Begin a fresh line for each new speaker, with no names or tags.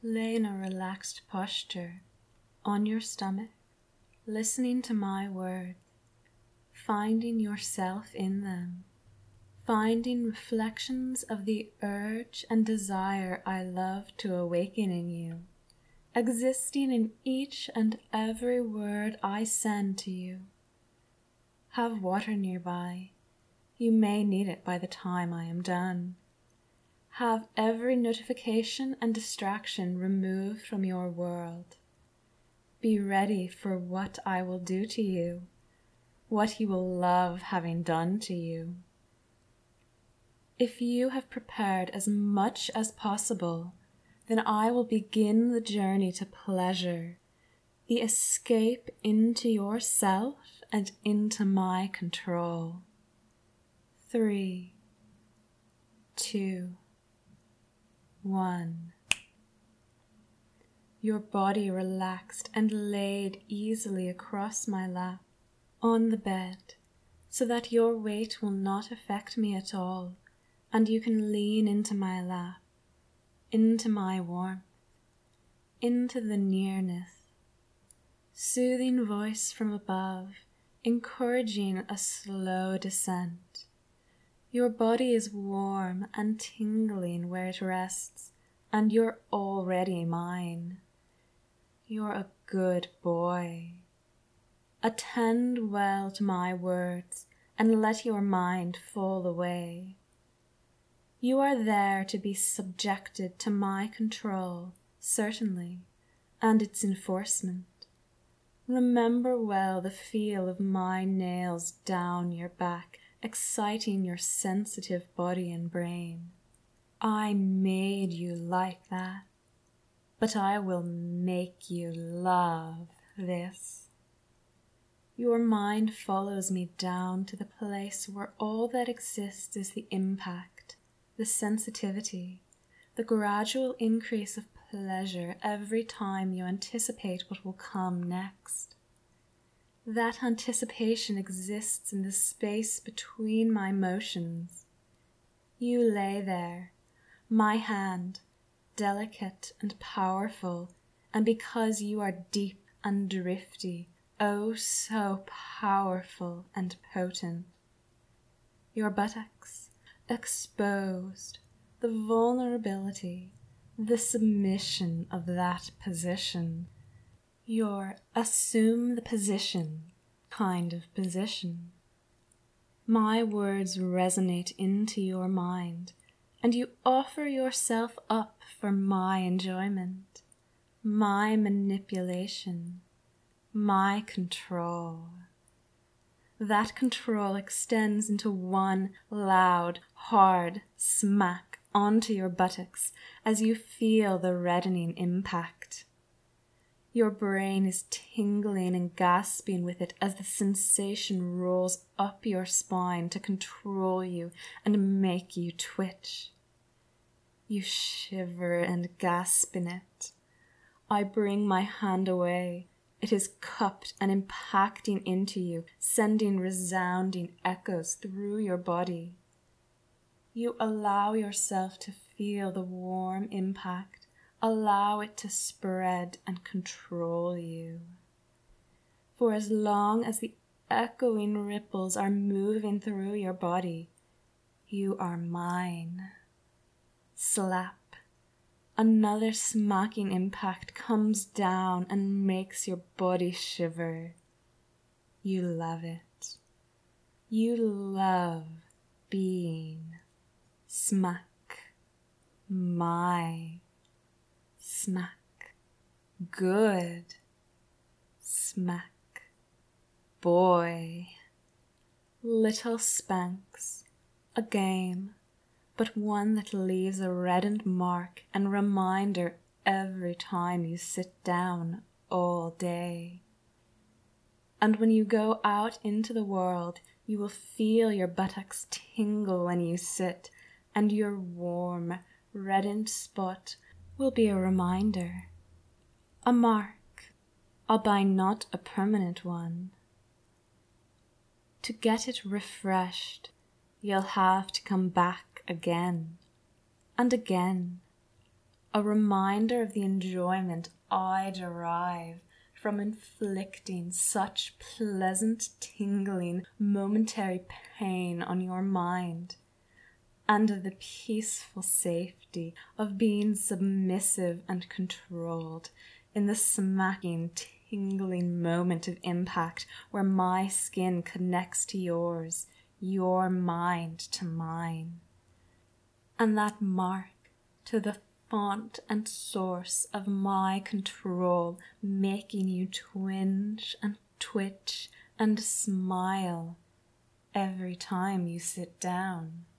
Lay in a relaxed posture on your stomach, listening to my words, finding yourself in them, finding reflections of the urge and desire I love to awaken in you, existing in each and every word I send to you. Have water nearby. You may need it by the time I am done. Have every notification and distraction removed from your world. Be ready for what I will do to you, what you will love having done to you. If you have prepared as much as possible, then I will begin the journey to pleasure, the escape into yourself and into my control. 3, 2, 1. Your body relaxed and laid easily across my lap on the bed, so that your weight will not affect me at all, and you can lean into my lap, into my warmth, into the nearness. Soothing voice from above, encouraging a slow descent. Your body is warm and tingling where it rests, and you're already mine. You're a good boy. Attend well to my words and let your mind fall away. You are there to be subjected to my control, certainly, and its enforcement. Remember well the feel of my nails down your back, exciting your sensitive body and brain. I made you like that, but I will make you love this. Your mind follows me down to the place where all that exists is the impact, the sensitivity, the gradual increase of pleasure every time you anticipate what will come next. That anticipation exists in the space between my motions. You lay there, my hand, delicate and powerful, and because you are deep and drifty, oh so powerful and potent. Your buttocks, exposed, the vulnerability, the submission of that position, your assume the position kind of position. My words resonate into your mind, and you offer yourself up for my enjoyment, my manipulation, my control. That control extends into one loud, hard smack onto your buttocks as you feel the reddening impact. Your brain is tingling and gasping with it as the sensation rolls up your spine to control you and make you twitch. You shiver and gasp in it. I bring my hand away. It is cupped and impacting into you, sending resounding echoes through your body. You allow yourself to feel the warm impact. Allow it to spread and control you. For as long as the echoing ripples are moving through your body, you are mine. Slap. Another smacking impact comes down and makes your body shiver. You love it. You love being smack. My smack. Good smack. Boy. Little spanks. A game, but one that leaves a reddened mark and reminder every time you sit down all day. And when you go out into the world, you will feel your buttocks tingle when you sit, and your warm, reddened spot will be a reminder, a mark, albeit not a permanent one. To get it refreshed, you'll have to come back again and again, a reminder of the enjoyment I derive from inflicting such pleasant, tingling, momentary pain on your mind, and of the peaceful safety of being submissive and controlled in the smacking, tingling moment of impact where my skin connects to yours, your mind to mine, and that mark to the font and source of my control making you twinge and twitch and smile every time you sit down.